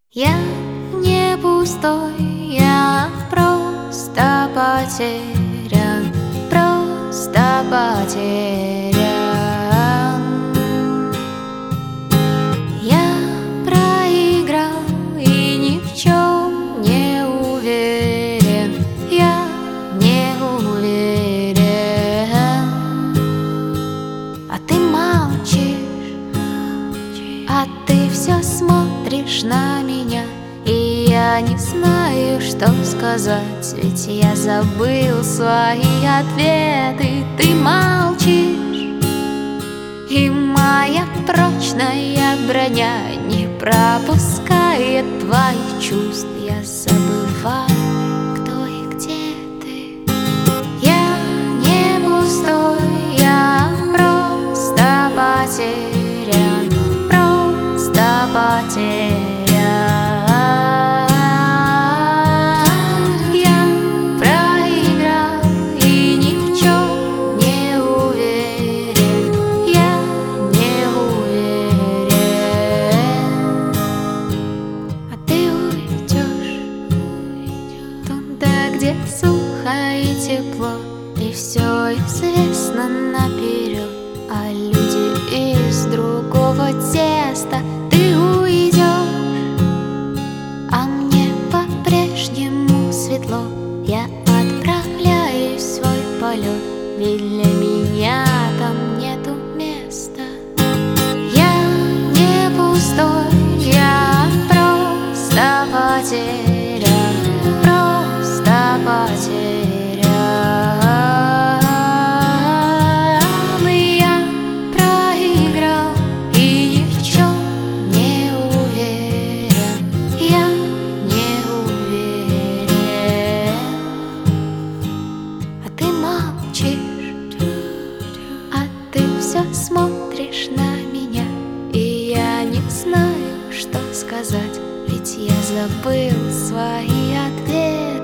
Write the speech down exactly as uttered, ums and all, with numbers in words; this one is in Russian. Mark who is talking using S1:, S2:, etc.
S1: Я не пустой, я просто потерян, просто потерян. Я проиграл и ни в чем не уверен, я не уверен. А ты молчишь, а ты все смотришь на меня, и я не знаю, что сказать, ведь я забыл свои ответы. Ты молчишь, и моя прочная броня не пропускает твоих чувств. Я забываю, кто и где ты. Я не пустой, я просто потерян, просто потерян. Я проиграл и ни в чем не уверен, я не уверен. А ты уйдешь туда, где сухо и тепло, и все известно наперед, а люди из другого теста. Ты уйдешь, а мне по-прежнему светло. Я отправляюсь в свой полет, ведь для меня там нету места. Я не пустой, я просто потерян, просто потерян. И я проиграл и ни в чем не уверен, я не уверен. А ты молчишь, а ты все смотришь на меня, и я не знаю, что сказать, ведь я забыл свои ответы.